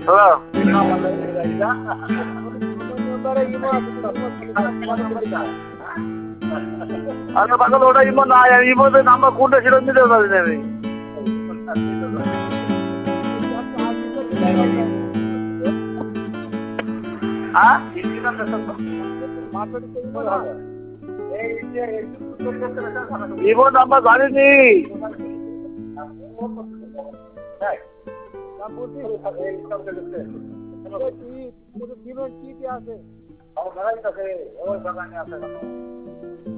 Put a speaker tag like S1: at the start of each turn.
S1: আচ্ছা পাগল ওটা ইমো না ইমোতে নাম্বার কোনটা সেটা দিতে পারি না আমি হ্যাঁ ইমো নাম্বার জানিনি আছে